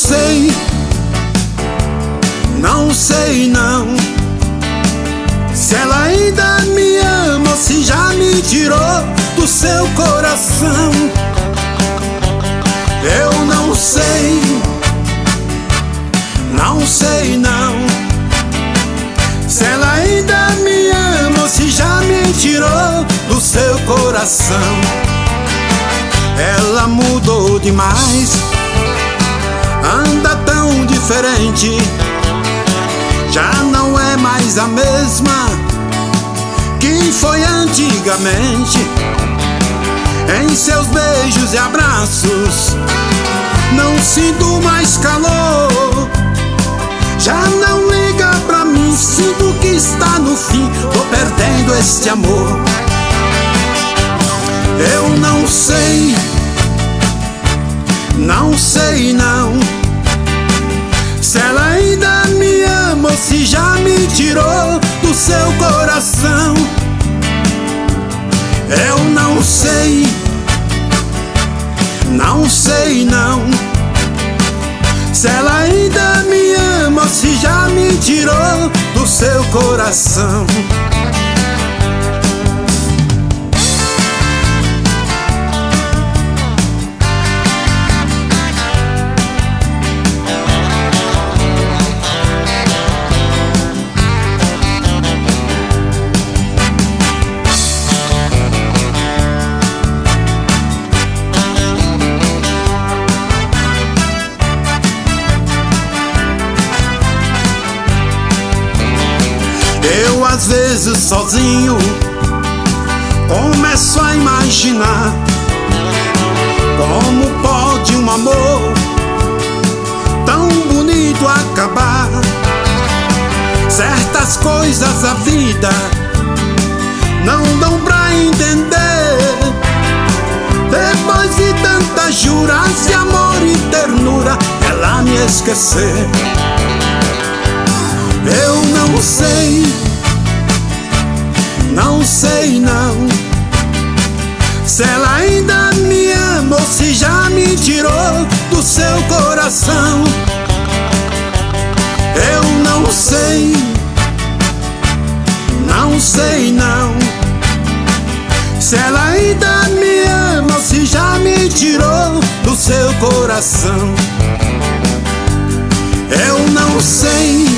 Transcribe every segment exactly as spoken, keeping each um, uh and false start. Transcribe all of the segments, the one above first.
sei, não sei não, se ela ainda me ama ou se já me tirou do seu coração. Eu não sei, não sei não, se ela ainda me ama ou se já me tirou do seu coração. Ela mudou demais, anda tão diferente, já não é mais a mesma que foi antigamente. Em seus beijos e abraços não sinto mais calor, já não liga pra mim, sinto que está no fim, tô perdendo este amor. Eu não sei, não sei não, se ela ainda me ama ou se já me tirou do seu coração. Eu não sei, não sei não, se ela ainda me ama ou se já me tirou do seu coração. Eu às vezes sozinho começo a imaginar como pode um amor tão bonito acabar. Certas coisas a vida não dão pra entender. Depois de tantas juras de amor e ternura, ela me esquecer. Eu não sei, não sei não, se ela ainda me ama ou se já me tirou do seu coração. Eu não sei, não sei não, se ela ainda me ama ou se já me tirou do seu coração. Eu não sei,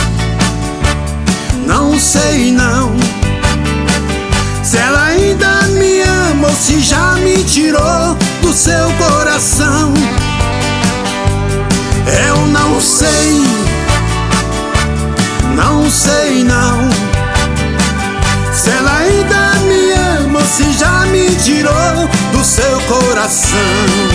não sei não, se ela ainda me ama ou se já me tirou do seu coração. Eu não sei, não sei não, se ela ainda me ama ou se já me tirou do seu coração.